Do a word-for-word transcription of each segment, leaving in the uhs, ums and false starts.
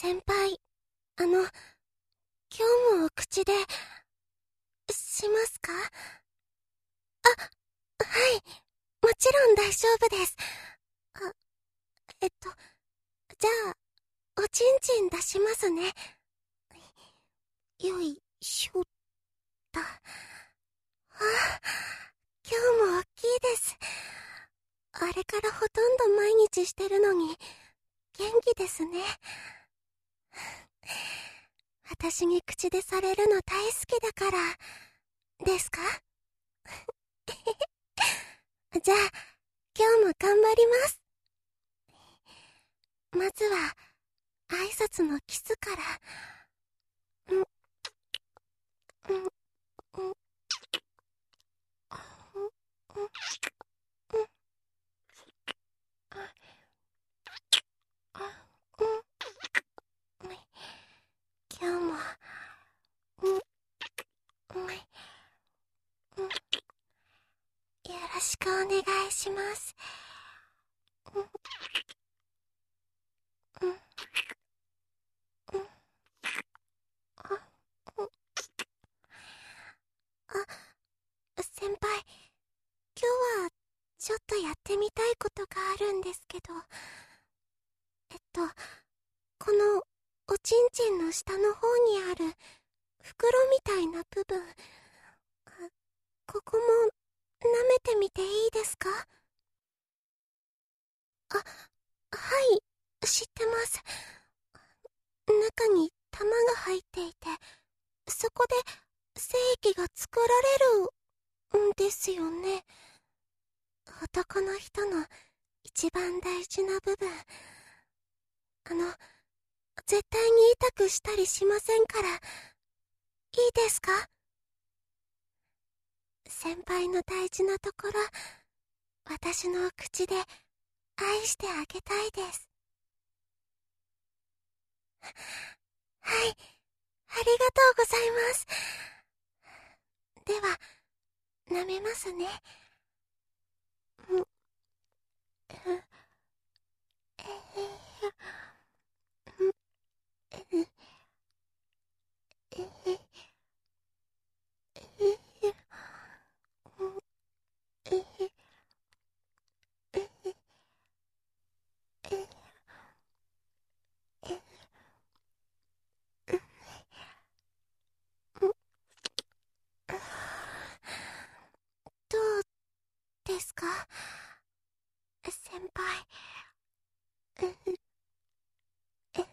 先輩、あの、今日もお口で、しますか？あ、はい、もちろん大丈夫です。あ、えっと、じゃあ、おちんちん出しますね。よいしょっと。あ、今日も大きいです。あれからほとんど毎日してるのに、元気ですね。私に口でされるの大好きだから、ですか？じゃあ、今日も頑張ります。まずは、挨拶のキスから。ん、ん、ん、ん、ん、ん、今日も、ん、ん、ん、よろしくお願いします。ん、ん、ん、あ、ん、あ、先輩、今日はちょっとやってみたいことがあるんですけど、えっと、このおちんちんの下の方にある袋みたいな部分、あ、ここも舐めてみていいですか？あ、はい、知ってます。中に玉が入っていて、そこで精液が作られるんですよね。男の人の一番大事な部分。あの、絶対に痛くしたりしませんから、いいですか？先輩の大事なところ、私の口で愛してあげたいです。はい、ありがとうございます。では、舐めますね。ん、う、えー、ん、え、え、え、え、え、え、え、え、え、どうですか？先輩。う、え、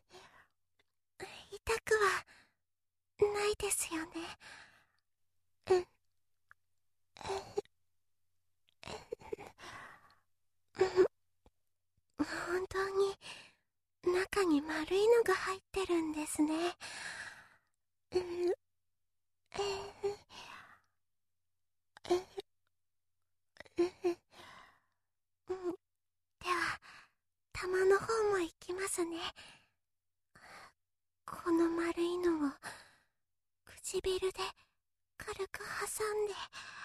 痛くはないですよね。うん、うん、本当に中に丸いのが入ってるんですね。うん、えー、えー、えー、うん、では、玉の方も行きますね。この丸いのを唇で軽く挟んで、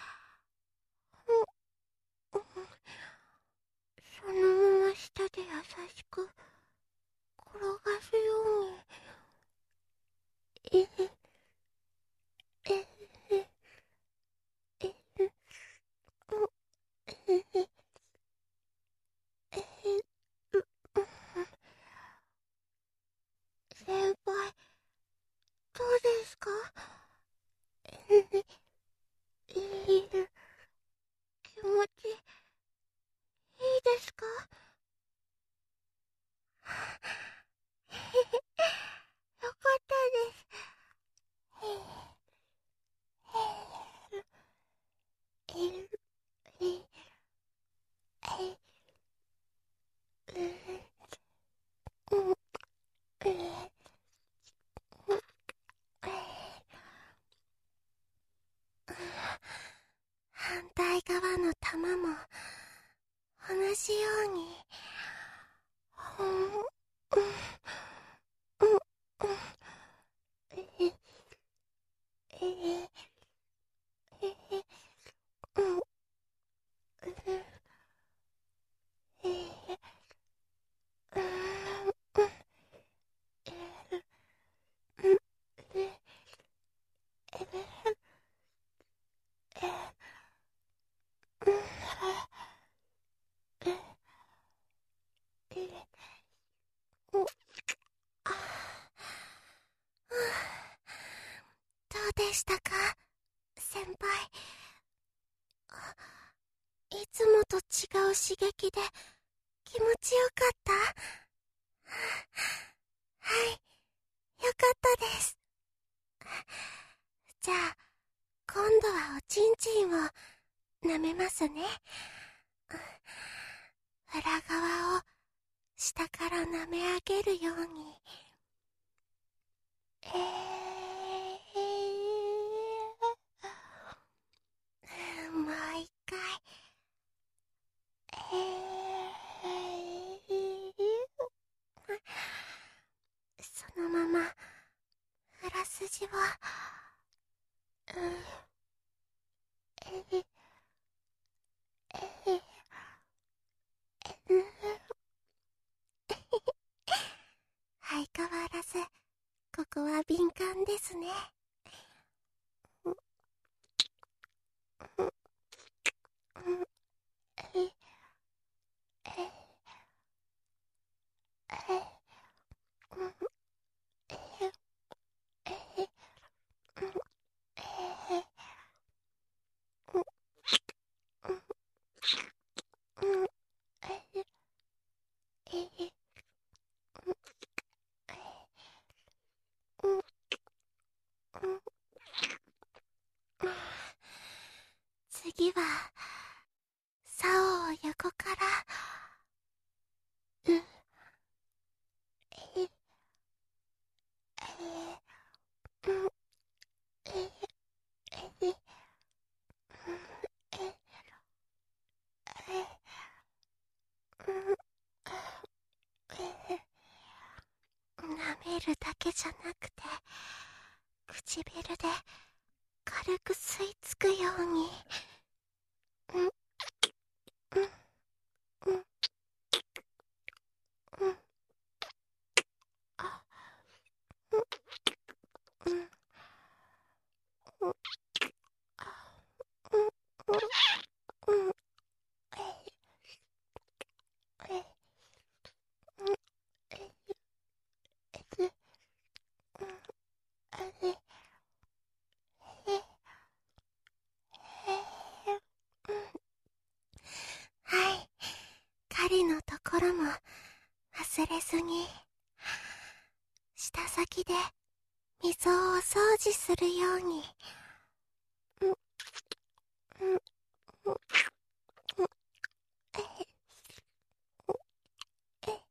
うん、うん、そのまま舌で優しく転がすように。えへ、えへ、えへ、うん、えへ、えへ、う、うん、先輩、どうですか？えへ、いい、気持ちいいですか？ 刺激で気持ちよかった？はい、よかったです。じゃあ、今度はおちんちんを舐めますね。裏側を下から舐め上げるように。えー、もう一回。えー、そのまま裏筋を、うん、えー、えー、うん、相変わらずここは敏感ですね。次は竿を横から、うん、えええうんえええ舐めるだけじゃなくて、唇で軽く吸い付くように、うん、うん、うん、うん、あ、うん、うん、うん、あ、うん、うん、うん、えい、えい、うん、えい、えい、うん、えい、えい、うん、はい、狩りのところも忘れずに、舌先で溝をお掃除するように、うん、うん、うん、うん、えい、えい、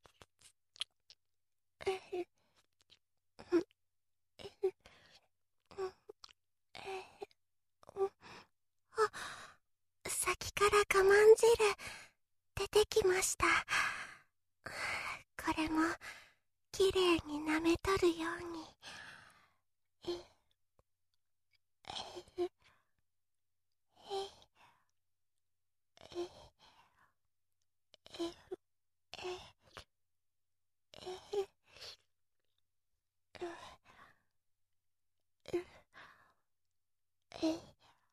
えい、うん、えい、うん、えい、うん、あ、先から我慢汁出てきました。これもきれいに舐めとるように。えい、えい、えい、えい、えい、えい、えい、えい、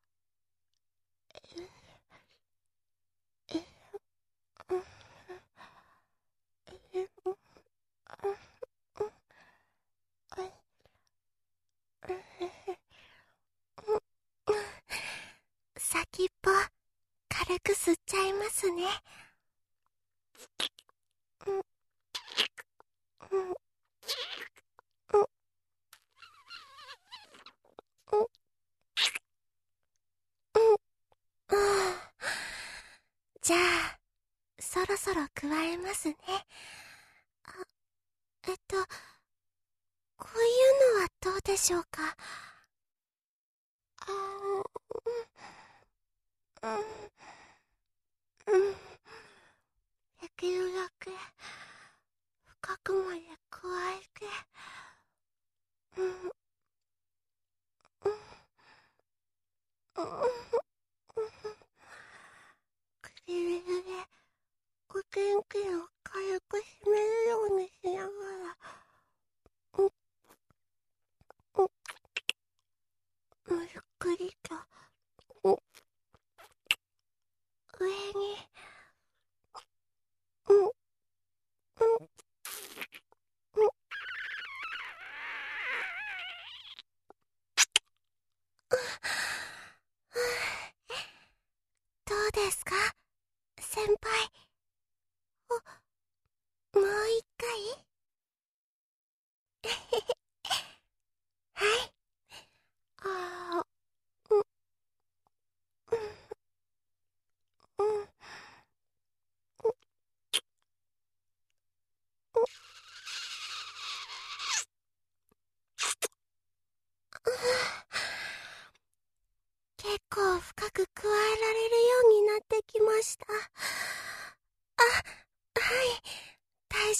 えい、うん、えい、うん、うん、えい、うん、先っぽ軽く吸っちゃいますね。うん、うん、うん、うん、うん。じゃあ、そろそろ加えますね。あ、えっと、こういうのはどうでしょうか。あー、うん、うん、うん。できるだけ深くまで加えて、うん、うん、うん、うん。唇でお天気を軽く締めるようにしながら、うん、うん、ゆっくりと、うん、上に、うん、うん、うん、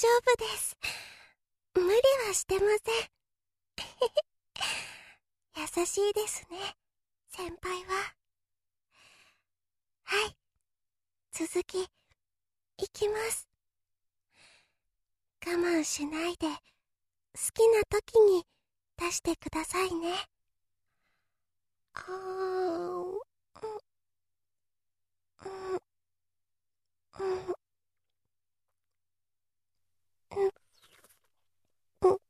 夫です。無理はしてません。優しいですね、先輩は。はい、続き、いきます。我慢しないで、好きな時に出してくださいね。あー、うん、うん、うん、うん、うん、うん、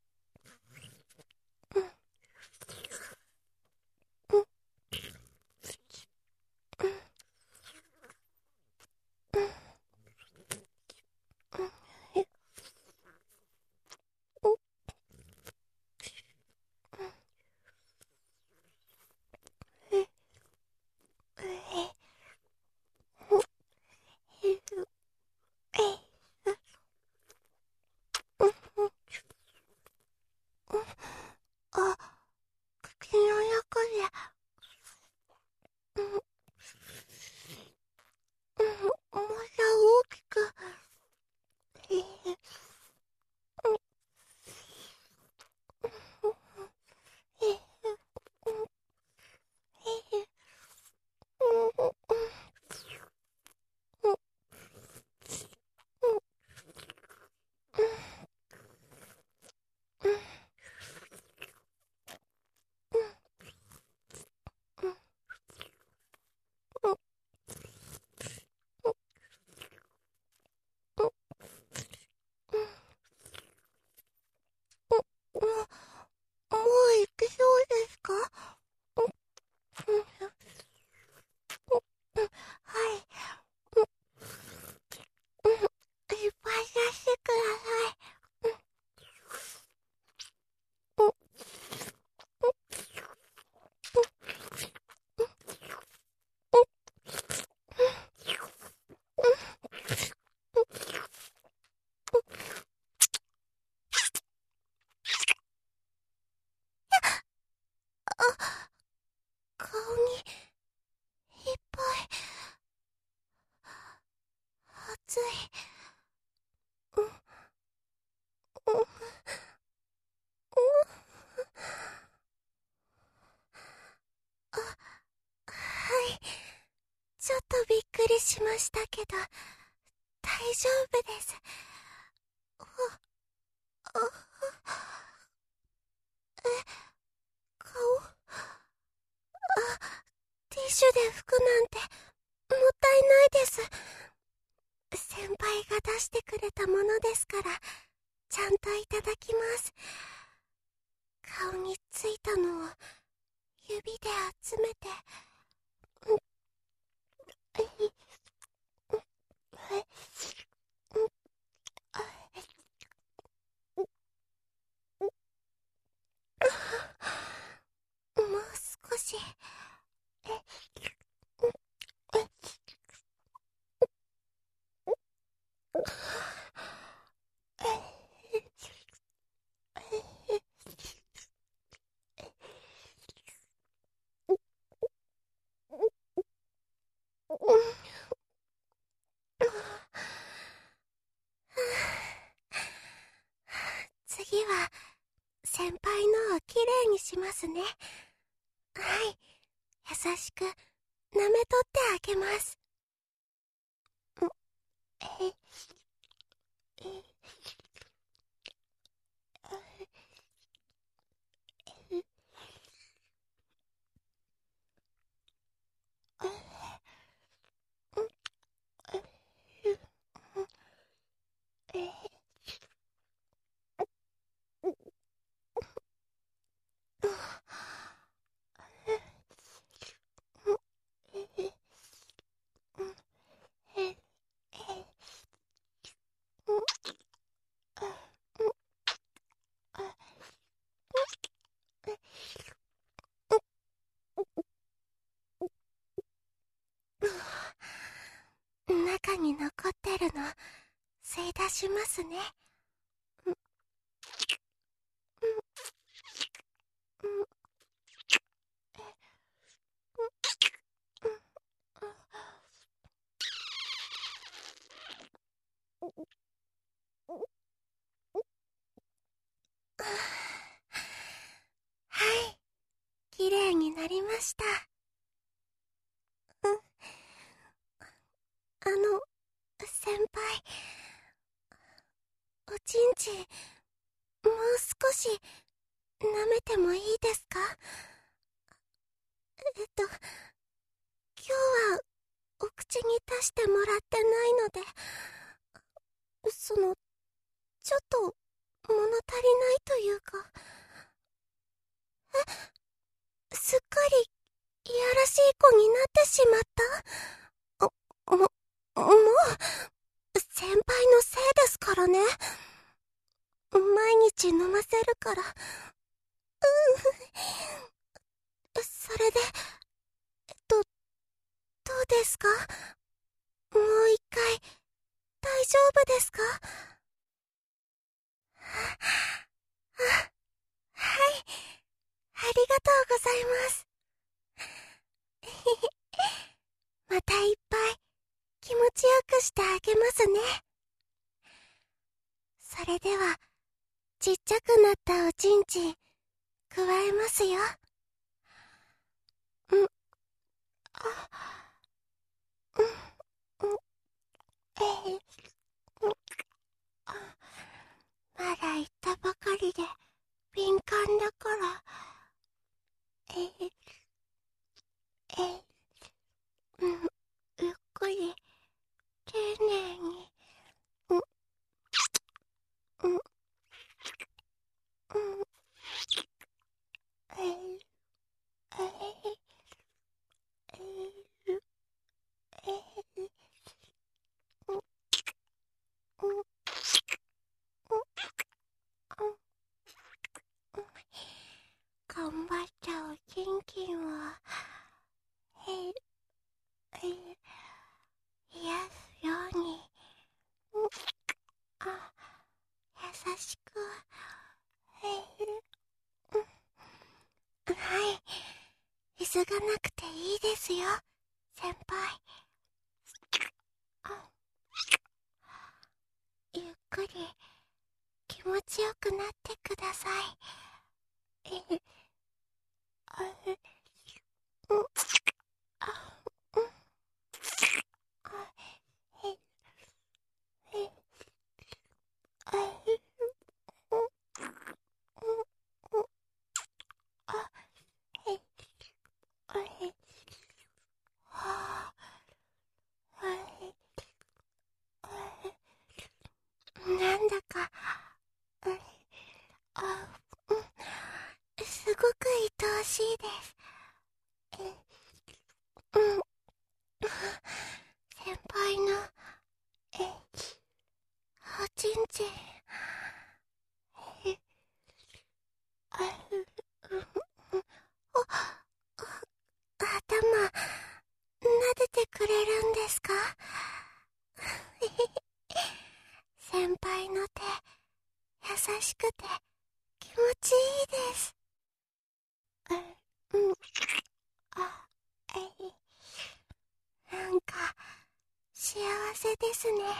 うん、うん、え、うん、え、え、うん、え、え、うん、うん、あ、口の中で、うん、うん、まだ大きく、えー、うん、うん、えー、うん、えー、うん、うん、うん、うん、うん、うん、うん、うん、もう行けそうですか？うん、うん、うん、はい、うん、うん、いっぱい出してください。うん、うん、あ、顔にいっぱい、熱い。うん、うん、うん、あ、はい。ちょっとびっくりしましたけど、大丈夫です。あ、あ、え、顔、あ、ティッシュで拭くなんて、もったいないです。先輩が出してくれたものですから、ちゃんといただきます。顔についたのを指で集めて、うん、えい、うん、え、うん、あ、うん、もう少し、え、うん、え、え、え、うん、次は先輩のをきれいにしますね。はい、優しく舐めとってあげます。うん、え、え、え、うん、え、え、うん、うん、え、うん、え、え、うん、あ、うん、あ、え、うん、中に残ってるの吸い出しますね。うん、うん、うん、うん、うん、うん、 りました。うん。あの、先輩、おちんちん、もう少し、舐めてもいいですか？えっと、今日は、お口に出してもらってないので、その、ちょっと、物足りないというか、え、すっかり、いやらしい子になってしまった？も、もう、先輩のせいですからね。毎日飲ませるから。うん。それで、えっと、どうですか？もう一回、大丈夫ですか？あ、はい。ありがとうございます。またいっぱい、気持ちよくしてあげますね。それでは、ちっちゃくなったおちんちん、加えますよ。うん、あ、うん、うん、えい、うん、あ、まだ言ったばかりで、敏感だから、えい、えい、うん、ゆっくり、丁寧に、うん、うん、うん、えい、えい、えい、えい、うん、うん、うん、うん、頑張ったおちんちんを、えい、えい、癒すように、うん、あ、優しく、えい、うん、はい、急がなくていいですよ、先輩。あ、ゆっくり、気持ちよくなってください。えい、あ、え、うん、あ、うん、あ、えい、えい、あ、えい、うん、うん、うん、あ、えい、あ、えい、はあ、あ、えい、あ、えい、なんだか、あ、あ、うん、すごく愛おしいです。え、うん、先輩の、え、おちんちん、え、あ、うん、うん、お、頭、撫でてくれるんですか？先輩の手、優しくて気持ちいいです。え、うん、あ、えい、なんか、幸せですね。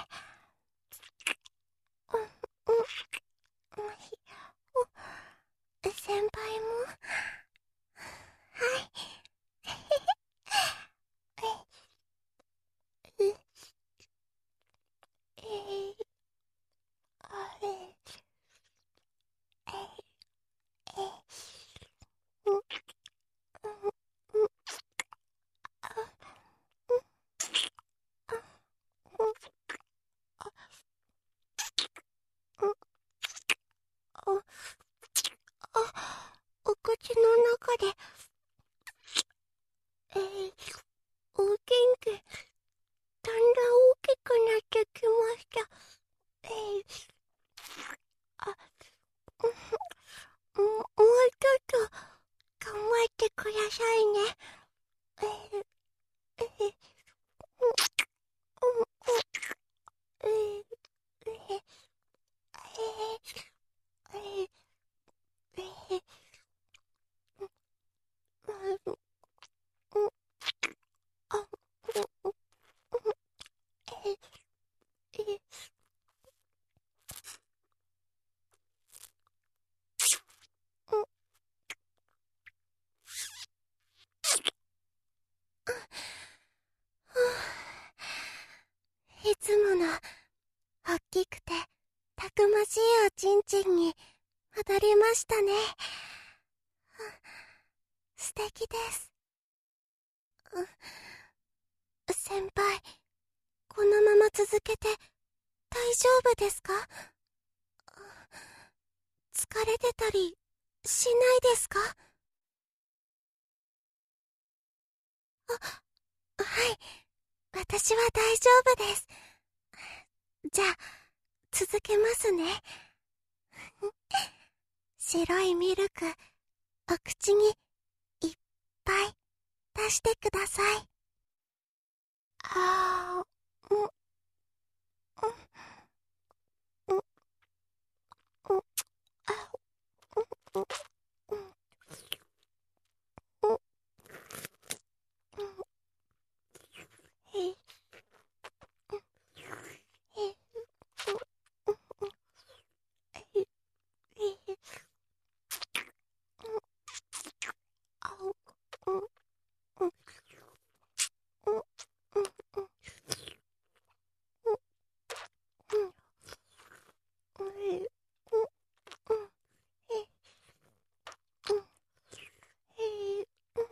うん、うん、うん、お、先輩も、はい、え、え、え、あれ、え、え、うん、うん、うん、あ、うん、あ、うん、あ、うん、あ、あ、お口の中で、えー、お元気、だんだん大きくなってきました。えー、あ、うん、もうちょっと頑張ってくださいね。えー、えー、うん、うん、えー、えー、えー、えー、うん、うん、あ、うん、えー、えー、うん、 くましいおちんちんに戻りましたね。素敵です。先輩、このまま続けて大丈夫ですか？疲れてたりしないですか？あ、はい、私は大丈夫です。じゃあ、続けますね。白いミルク、お口にいっぱい出してください。あー、うん、うん、うん、うん、あ、うん、うん、うん、うん、へい、うん、へい、うん、うん、うん、へい、へい、うん、あ、うん、うん、うん、うん、うん、うん、うん、うん、へい、うん、うん、へい、うん、へい、うん、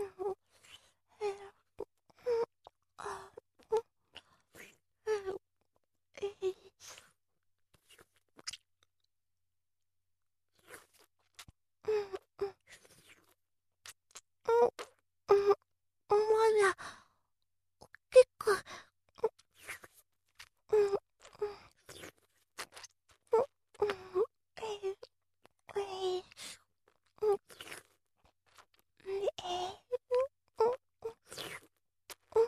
うん、へい、あ、うん、うん、へい、うん、うん、うん、うん、まだ、結構、うん、うん、うん、うん、へい、へい、うん、えー、うん、うん、うん、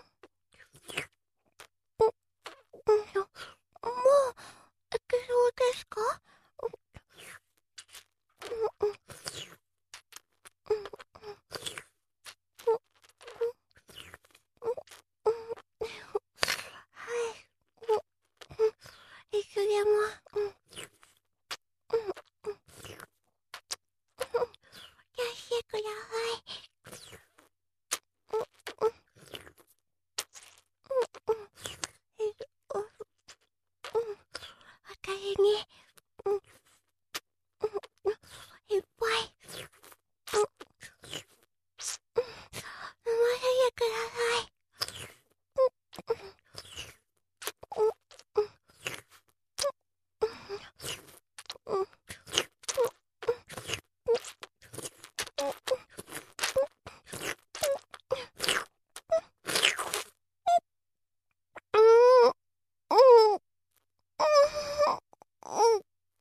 うん、もう、いけそうですか？うん、うん、うん、うん、うん、うん、うん、はい、うん、うん、いつでも、うん、うん、うん、うん、出してください。うん、うん、うん、うん、えっと、うん、私に、うん、うん、うん、いっぱい、うん、うん、飲ませてください。うん、うん、うん、うん、うん、うん、うん、うん、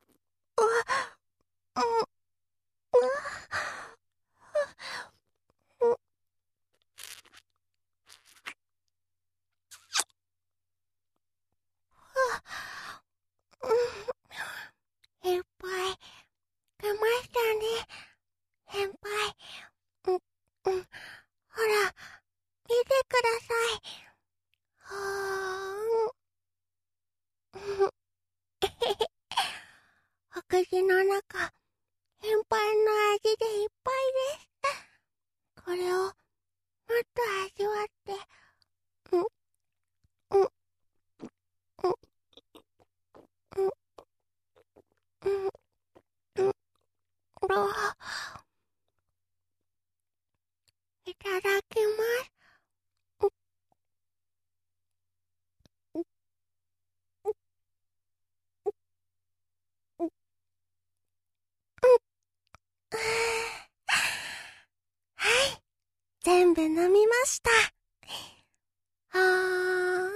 いっぱい出ましたね、先輩。うん、うん、ほら、見てください。はーん。お口の中、先輩の味でいっぱいです。これをもっと味わって、うん、うん、うん、うん、うん、うん、ろいただきます。うん、うん、うん、うん、はい、全部飲みました。はーん。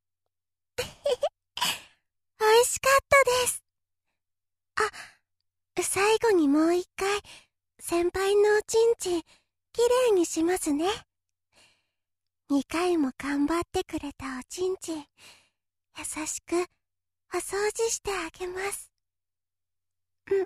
美味しかったです。あ、最後にもう一回、先輩のおちんちん、きれいにしますね。二回も頑張ってくれたおちんちん、優しくお掃除してあげます。うん、うん、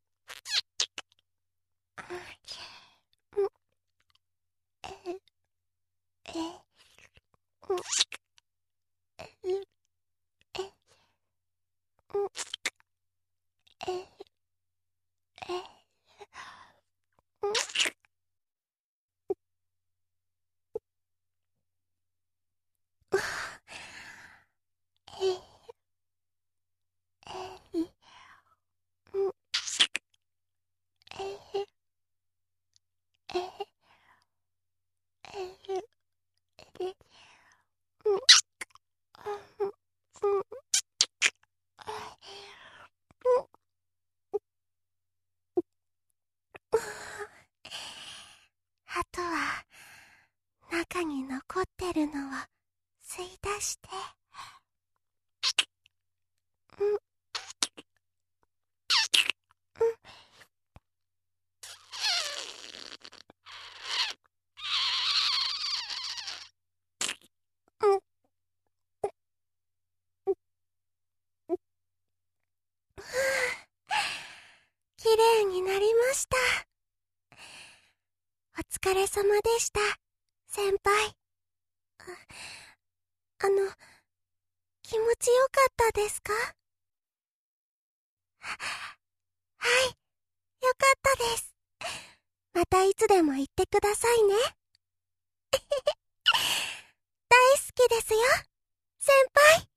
うん、え、え、うん、え、え、うん、え、え、うん、え、え、 して。うん。うん。うん。きれいになりました。お疲れ様でした、先輩。あ、あの、気持ちよかったですか？はい、よかったです。またいつでも言ってくださいね。大好きですよ、先輩。